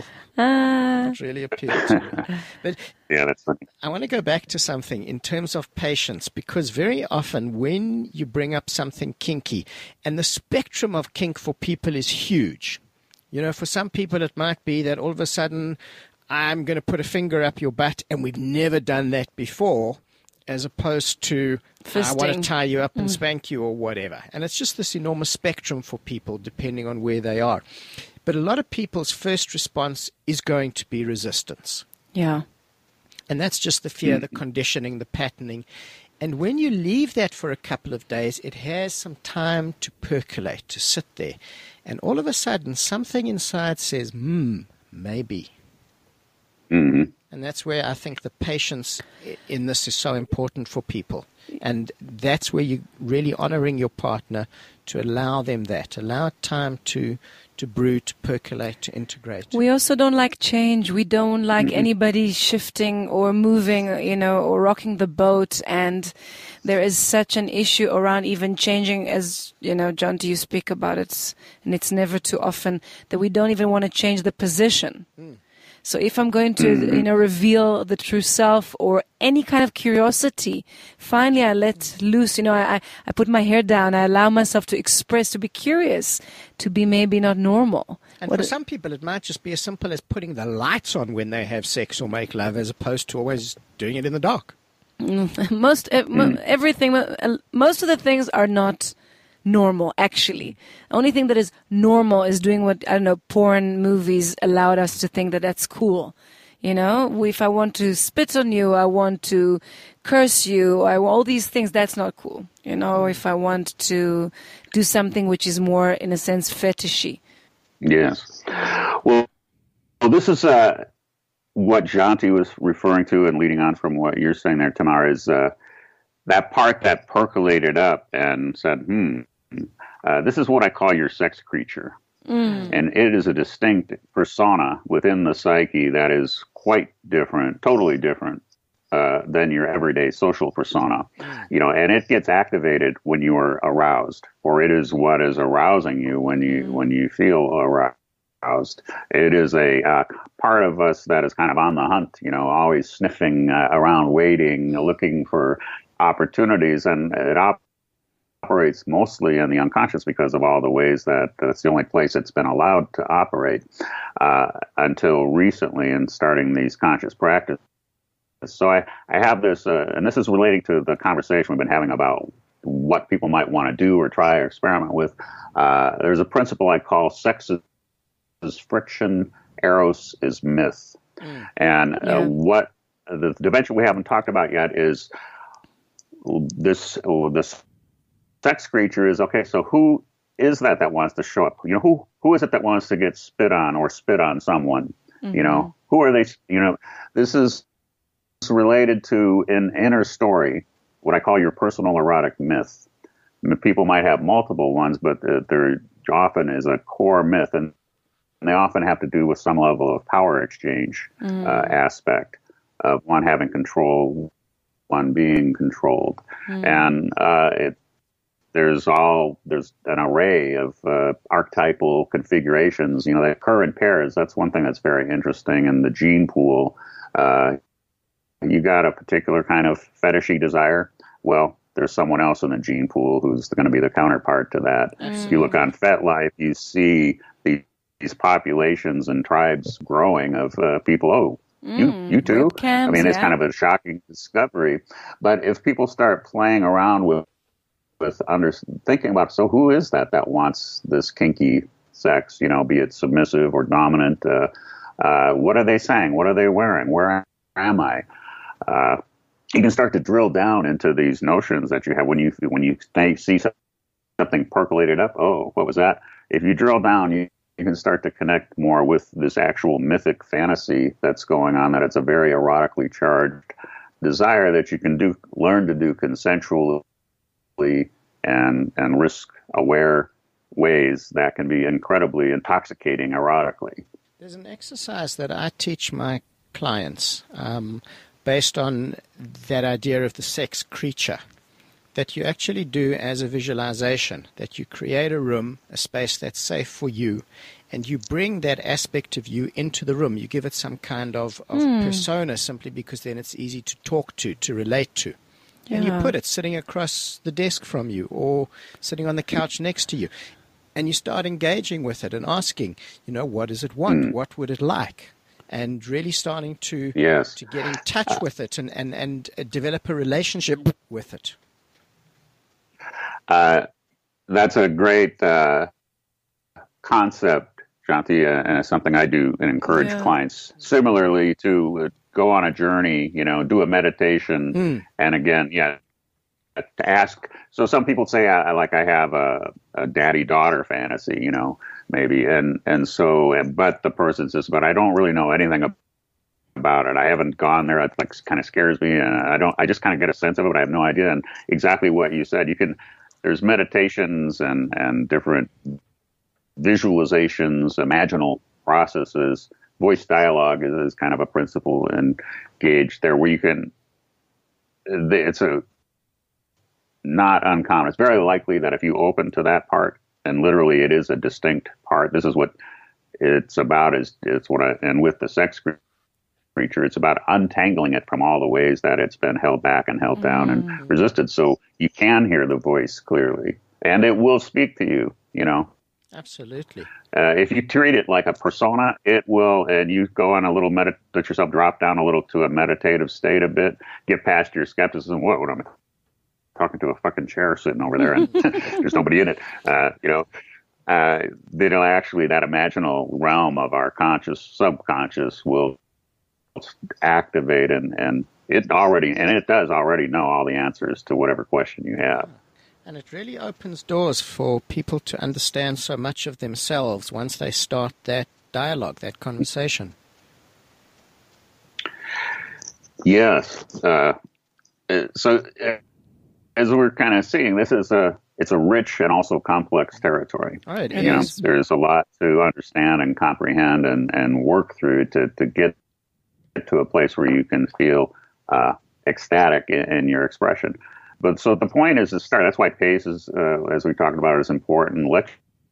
Ah. It really appealed to me. But Yeah, that's funny. I want to go back to something in terms of patience, because very often when you bring up something kinky, and the spectrum of kink for people is huge. You know, for some people it might be that all of a sudden I'm going to put a finger up your butt, and we've never done that before, as opposed to I want Fisting. to tie you up and spank you or whatever. And it's just this enormous spectrum for people depending on where they are. But a lot of people's first response is going to be resistance. Yeah. And that's just the fear, the conditioning, the patterning. And when you leave that for a couple of days, it has some time to percolate, to sit there. And all of a sudden, something inside says, hmm, maybe. hmm And that's where I think the patience i- in this is so important for people. And that's where you're really honoring your partner to allow them that, allow time to to brew, to percolate, to integrate. We also don't like change. We don't like anybody shifting or moving, you know, or rocking the boat. And there is such an issue around even changing, as, you know, John, do you speak about it? And it's never too often that we don't even want to change the position. Mm. So if I'm going to, you know, reveal the true self or any kind of curiosity, finally I let loose, you know, I, I put my hair down, I allow myself to express, to be curious, to be maybe not normal. And What for it- some people, it might just be as simple as putting the lights on when they have sex or make love, as opposed to always doing it in the dark. most eh, mo- everything, uh, most of the things are not normal, actually. The only thing that is normal is doing what, I don't know, porn movies allowed us to think that that's cool. You know, if I want to spit on you, I want to curse you, I, all these things, that's not cool. You know, if I want to do something which is more, in a sense, fetishy. Yes. Well, well this is uh, what Janti was referring to, and leading on from what you're saying there, Tamara, is uh, that part that percolated up and said, hmm, uh, this is what I call your sex creature. Mm. And it is a distinct persona within the psyche that is quite different, totally different uh, than your everyday social persona. Mm. You know, and it gets activated when you are aroused, or it is what is arousing you when you mm. when you feel aroused. It is a uh, part of us that is kind of on the hunt, you know, always sniffing uh, around, waiting, looking for opportunities, and it op- operates mostly in the unconscious because of all the ways that that's the only place it's been allowed to operate uh, until recently in starting these conscious practices. So I, I have this, uh, and this is relating to the conversation we've been having about what people might want to do or try or experiment with. Uh, there's a principle I call sex is friction, eros is myth. Mm. And yeah. uh, what the dimension we haven't talked about yet is this, oh, this sex creature is, okay, so who is that that wants to show up? You know, who who is it that wants to get spit on or spit on someone? Mm-hmm. You know, who are they? You know, this is related to an inner story, what I call your personal erotic myth. I mean, people might have multiple ones, but uh, there often is a core myth, and they often have to do with some level of power exchange mm. uh, aspect of one having control, one being controlled. Mm. And uh, it There's all there's an array of uh, archetypal configurations, you know, that occur in pairs. That's one thing that's very interesting in the gene pool. Uh, you got a particular kind of fetishy desire. Well, there's someone else in the gene pool who's going to be the counterpart to that. Mm. If you look on FetLife, you see the, these populations and tribes growing of uh, people. Oh, mm. you you too? Webcams, I mean, it's yeah. kind of a shocking discovery. But if people start playing around with with under, thinking about, so who is that that wants this kinky sex, you know, be it submissive or dominant? Uh, uh, what are they saying? What are they wearing? Where am I? Uh, you can start to drill down into these notions that you have when you when you see something percolated up. Oh, what was that? If you drill down, you, you can start to connect more with this actual mythic fantasy that's going on, that it's a very erotically charged desire that you can do, learn to do consensually and and risk aware ways that can be incredibly intoxicating erotically. There's an exercise that I teach my clients um, based on that idea of the sex creature that you actually do as a visualization, that you create a room, a space that's safe for you, and you bring that aspect of you into the room. You give it some kind of, of mm. persona, simply because then it's easy to talk to, to relate to. Yeah. And you put it sitting across the desk from you or sitting on the couch next to you. And you start engaging with it and asking, you know, what does it want? Mm. What would it like? And really starting to yes. to get in touch uh, with it and, and, and develop a relationship with it. Uh, that's a great uh, concept, Janti, uh, and it's something I do and encourage yeah. clients similarly to uh, go on a journey, you know, do a meditation. Mm. And again, yeah, to ask. So some people say, I, like, I have a, a daddy-daughter fantasy, you know, maybe. And, and so, but the person says, but I don't really know anything about it. I haven't gone there. It like kind of scares me, and I don't. I just kind of get a sense of it. But I have no idea. And exactly what you said, you can. There's meditations and and different visualizations, imaginal processes. Voice dialogue is, is kind of a principle engaged there, where you can. It's a not uncommon. It's very likely that if you open to that part, and literally it is a distinct part. This is what it's about. Is it's what I, and with the sex creature, it's about untangling it from all the ways that it's been held back and held mm. down and resisted. So you can hear the voice clearly, and it will speak to you. You know. Absolutely. Uh, if you treat it like a persona, it will, and you go on a little, medit- let yourself drop down a little to a meditative state a bit, get past your skepticism. What would I'm talking to a fucking chair sitting over there and there's nobody in it, uh, you know, uh, then actually that imaginal realm of our conscious, subconscious will activate and, and it already, and it does already know all the answers to whatever question you have. And it really opens doors for people to understand so much of themselves once they start that dialogue, that conversation. Yes. Uh, so uh, as we're kind of seeing, this is a it's a rich and also complex territory. Oh, it you is. Know, there's a lot to understand and comprehend and, and work through to, to get to a place where you can feel uh, ecstatic in, in your expression. But so the point is to start. That's why pace is, uh, as we talked about, is important. Let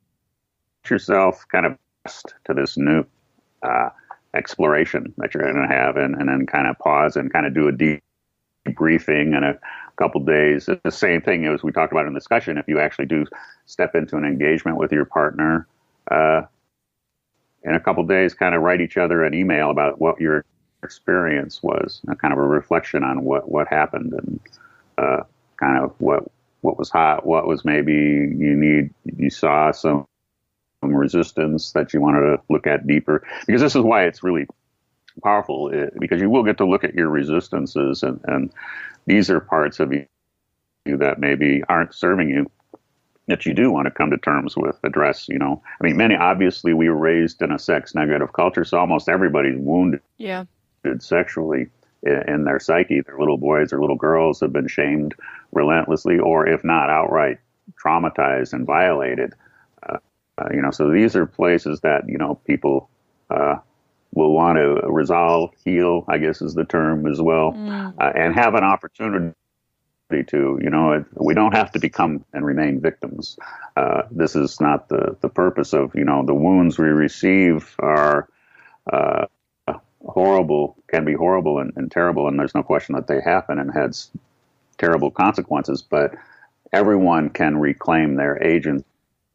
yourself kind of to this new uh, exploration that you're going to have, and, and then kind of pause and kind of do a deep debriefing in a couple days. It's the same thing as we talked about in the discussion. If you actually do step into an engagement with your partner, uh, in a couple days, kind of write each other an email about what your experience was, a kind of a reflection on what, what happened and. Uh, kind of what what was hot, what was maybe you need, you saw some, some resistance that you wanted to look at deeper. Because this is why it's really powerful, it, because you will get to look at your resistances, and, and these are parts of you that maybe aren't serving you, that you do want to come to terms with, address, you know. I mean, many, obviously, we were raised in a sex-negative culture, so almost everybody's wounded yeah. sexually. In their psyche, their little boys or little girls have been shamed relentlessly, or if not outright traumatized and violated. Uh, uh, you know, so these are places that, you know, people uh, will want to resolve, heal, I guess is the term as well, mm. uh, and have an opportunity to, you know, it, we don't have to become and remain victims. Uh, this is not the, the purpose of, you know, the wounds we receive are, uh, horrible, can be horrible and, and terrible, and there's no question that they happen and has terrible consequences, but everyone can reclaim their agency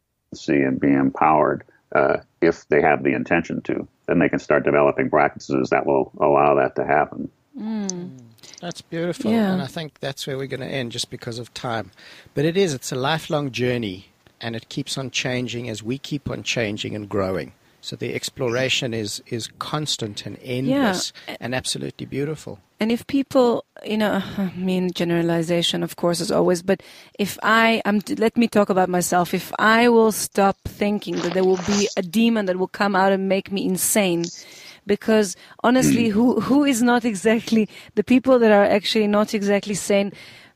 and be empowered uh, if they have the intention to. Then they can start developing practices that will allow that to happen. Mm. That's beautiful, yeah. and I think that's where we're going to end just because of time. But it is, it's a lifelong journey, and it keeps on changing as we keep on changing and growing. So the exploration is, is constant and endless yeah. and absolutely beautiful. And if people, you know, I mean, generalization, of course, as always, but if I, um, let me talk about myself. If I will stop thinking that there will be a demon that will come out and make me insane, because honestly, who who is not exactly, the people that are actually not exactly sane,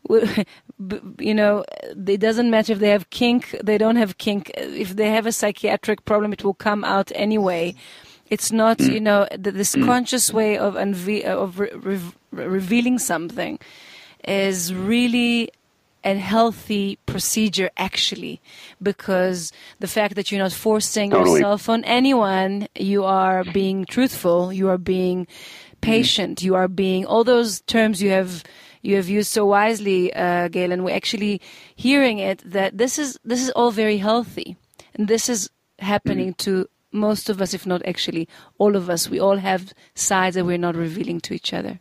you know, it doesn't matter if they have kink, they don't have kink. If they have a psychiatric problem, it will come out anyway. It's not, you know, this conscious way of unve- of re- re- revealing something is really a healthy procedure, actually, because the fact that you're not forcing totally. yourself on anyone, you are being truthful, you are being patient, you are being, all those terms you have you have used so wisely, uh, Gail, and we're actually hearing it, that this is this is all very healthy. And this is happening to most of us, if not actually all of us. We all have sides that we're not revealing to each other.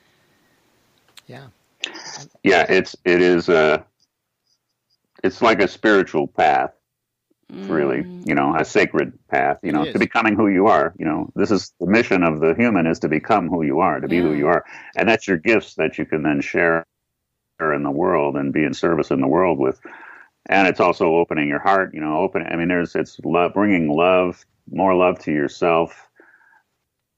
Yeah. Yeah, it's it is a it's like a spiritual path, really, mm. you know, a sacred path, you know, to becoming who you are. You know, this is the mission of the human, is to become who you are, to be yeah. who you are. And that's your gifts that you can then share in the world and be in service in the world with. And it's also opening your heart, you know, open. I mean, there's, it's love, bringing love, more love to yourself,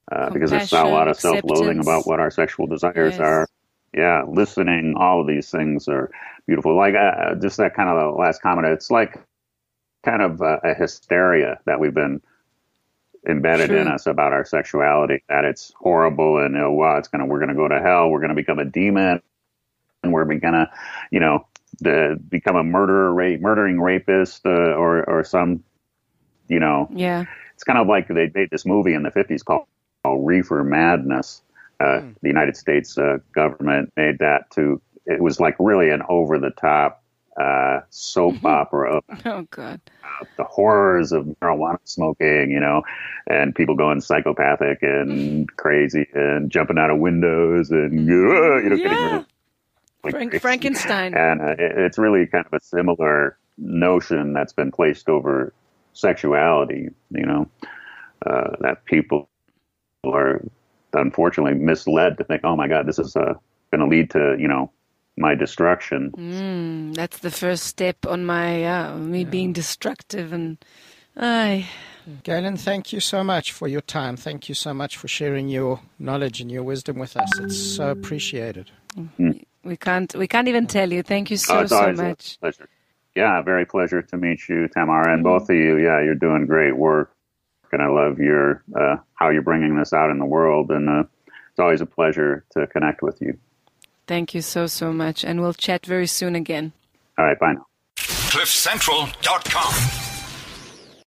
uh, because there's a lot of self-loathing acceptance. about what our sexual desires Yes. are. Yeah, listening, all of these things are beautiful. Like uh, just that kind of the last comment, it's like kind of uh, a hysteria that we've been embedded True. in us about our sexuality, that it's horrible and, oh, wow, it's gonna, we're gonna go to hell, we're gonna become a demon, and we're gonna, you know, the, become a murderer, rape, murdering rapist, uh, or or some, you know, Yeah. it's kind of like they made this movie in the fifties called, called Reefer Madness. Uh, Mm. The United States uh, government made that to, it was like really an over-the-top uh, soap opera of Oh God. the horrors of marijuana smoking, you know, and people going psychopathic and crazy and jumping out of windows and, uh, you know, getting Yeah. really Frank crazy. Frankenstein. And uh, it, it's really kind of a similar notion that's been placed over sexuality, you know, uh, that people are unfortunately misled to think, oh my God, this is uh, going to lead to, you know, my destruction. Mm, that's the first step on my uh, me being destructive and I. Galen, thank you so much for your time. Thank you so much for sharing your knowledge and your wisdom with us. It's so appreciated. We can't we can't even tell you. Thank you so Oh, it's so always much. a pleasure. Yeah, very pleasure to meet you, Tamara, and Mm-hmm. both of you. Yeah, you're doing great work, and I love your uh, how you're bringing this out in the world, and uh, it's always a pleasure to connect with you. Thank you so so much, and we'll chat very soon again. All right, bye now. cliff central dot com